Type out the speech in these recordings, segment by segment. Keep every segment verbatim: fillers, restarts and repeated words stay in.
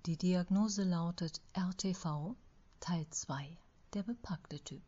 Die Diagnose lautet R T V, Teil zwei, der bepackte Typ.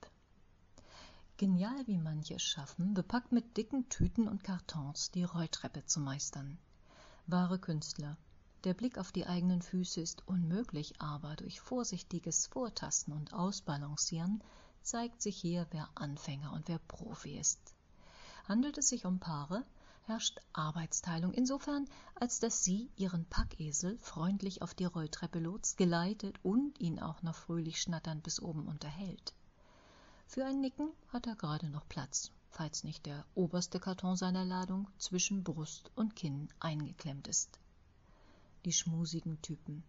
Genial, wie manche es schaffen, bepackt mit dicken Tüten und Kartons die Rolltreppe zu meistern. Wahre Künstler. Der Blick auf die eigenen Füße ist unmöglich, aber durch vorsichtiges Vortasten und Ausbalancieren zeigt sich hier, wer Anfänger und wer Profi ist. Handelt es sich um Paare, herrscht Arbeitsteilung insofern, als dass sie ihren Packesel freundlich auf die Rolltreppe lotst, geleitet und ihn auch noch fröhlich schnatternd bis oben unterhält. Für ein Nicken hat er gerade noch Platz, falls nicht der oberste Karton seiner Ladung zwischen Brust und Kinn eingeklemmt ist. Die schmusigen Typen.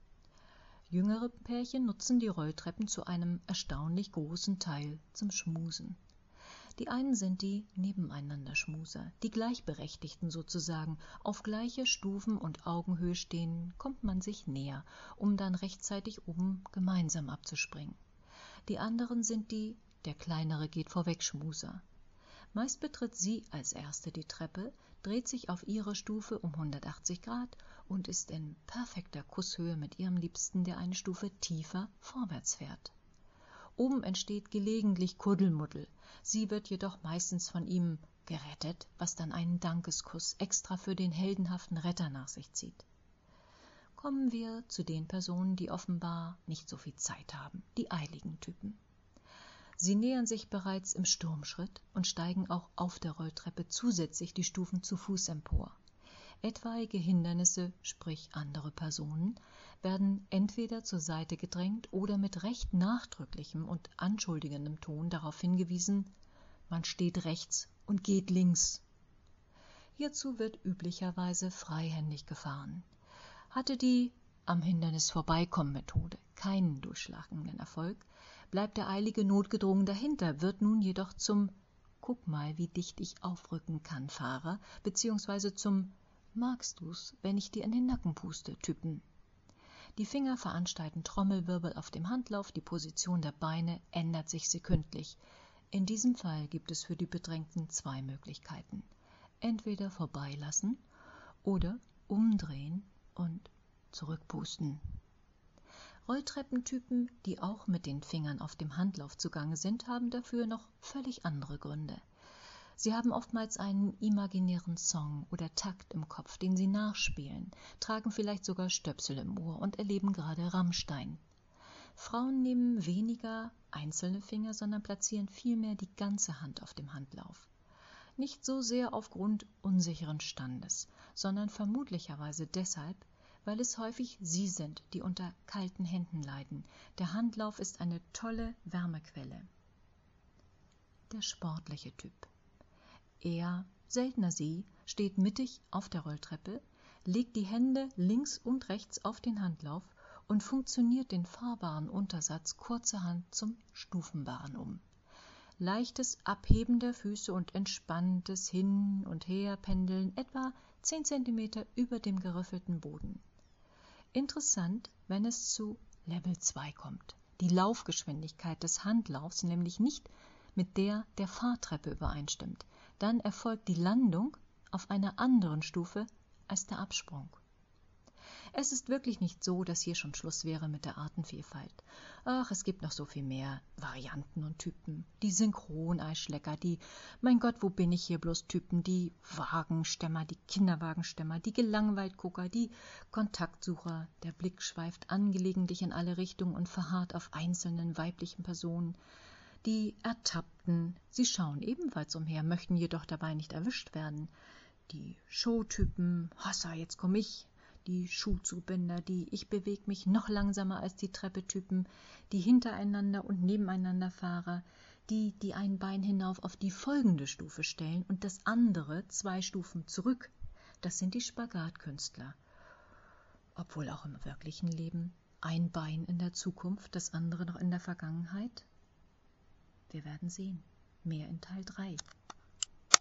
Jüngere Pärchen nutzen die Rolltreppen zu einem erstaunlich großen Teil zum Schmusen. Die einen sind die Nebeneinander-Schmuser, die Gleichberechtigten sozusagen. Auf gleicher Stufen- und Augenhöhe stehen, kommt man sich näher, um dann rechtzeitig oben gemeinsam abzuspringen. Die anderen sind die, der kleinere geht vorweg Schmuser. Meist betritt sie als erste die Treppe, dreht sich auf ihrer Stufe um hundertachtzig Grad und ist in perfekter Kusshöhe mit ihrem Liebsten, der eine Stufe tiefer vorwärts fährt. Oben entsteht gelegentlich Kuddelmuddel, sie wird jedoch meistens von ihm gerettet, was dann einen Dankeskuss extra für den heldenhaften Retter nach sich zieht. Kommen wir zu den Personen, die offenbar nicht so viel Zeit haben, die eiligen Typen. Sie nähern sich bereits im Sturmschritt und steigen auch auf der Rolltreppe zusätzlich die Stufen zu Fuß empor. Etwaige Hindernisse, sprich andere Personen, werden entweder zur Seite gedrängt oder mit recht nachdrücklichem und anschuldigendem Ton darauf hingewiesen, man steht rechts und geht links. Hierzu wird üblicherweise freihändig gefahren. Hatte die am Hindernis vorbeikommen Methode keinen durchschlagenden Erfolg, bleibt der eilige notgedrungen dahinter, wird nun jedoch zum Guck mal, wie dicht ich aufrücken kann, Fahrer, beziehungsweise zum Magst du's, wenn ich dir in den Nacken puste, Typen. Die Finger veranstalten Trommelwirbel auf dem Handlauf, die Position der Beine ändert sich sekündlich. In diesem Fall gibt es für die Bedrängten zwei Möglichkeiten. Entweder vorbeilassen oder umdrehen und zurückpusten. Rolltreppentypen, die auch mit den Fingern auf dem Handlauf zugange sind, haben dafür noch völlig andere Gründe. Sie haben oftmals einen imaginären Song oder Takt im Kopf, den sie nachspielen, tragen vielleicht sogar Stöpsel im Ohr und erleben gerade Rammstein. Frauen nehmen weniger einzelne Finger, sondern platzieren vielmehr die ganze Hand auf dem Handlauf. Nicht so sehr aufgrund unsicheren Standes, sondern vermutlicherweise deshalb, weil es häufig sie sind, die unter kalten Händen leiden. Der Handlauf ist eine tolle Wärmequelle. Der sportliche Typ. Er, seltener sie, steht mittig auf der Rolltreppe, legt die Hände links und rechts auf den Handlauf und funktioniert den fahrbaren Untersatz kurzerhand zum Stufenbaren um. Leichtes Abheben der Füße und entspanntes Hin- und Herpendeln etwa zehn Zentimeter über dem geriffelten Boden. Interessant, wenn es zu Level zwei kommt. Die Laufgeschwindigkeit des Handlaufs nämlich nicht mit der der Fahrtreppe übereinstimmt. Dann erfolgt die Landung auf einer anderen Stufe als der Absprung. Es ist wirklich nicht so, dass hier schon Schluss wäre mit der Artenvielfalt. Ach, es gibt noch so viel mehr Varianten und Typen. Die Synchroneisschlecker, die Mein Gott, wo bin ich hier bloß Typen, die Wagenstemmer, die Kinderwagenstemmer, die Gelangweiltgucker, die Kontaktsucher. Der Blick schweift angelegentlich in alle Richtungen und verharrt auf einzelnen weiblichen Personen. Die Ertappten, sie schauen ebenfalls umher, möchten jedoch dabei nicht erwischt werden. Die Showtypen, Hassa, jetzt komm ich. Die Schuhzubinder, die Ich bewege mich noch langsamer als die Treppe-Typen, die hintereinander und nebeneinander Fahrer, die, die ein Bein hinauf auf die folgende Stufe stellen und das andere zwei Stufen zurück. Das sind die Spagatkünstler. Obwohl auch im wirklichen Leben ein Bein in der Zukunft, das andere noch in der Vergangenheit. Wir werden sehen. Mehr in Teil drei.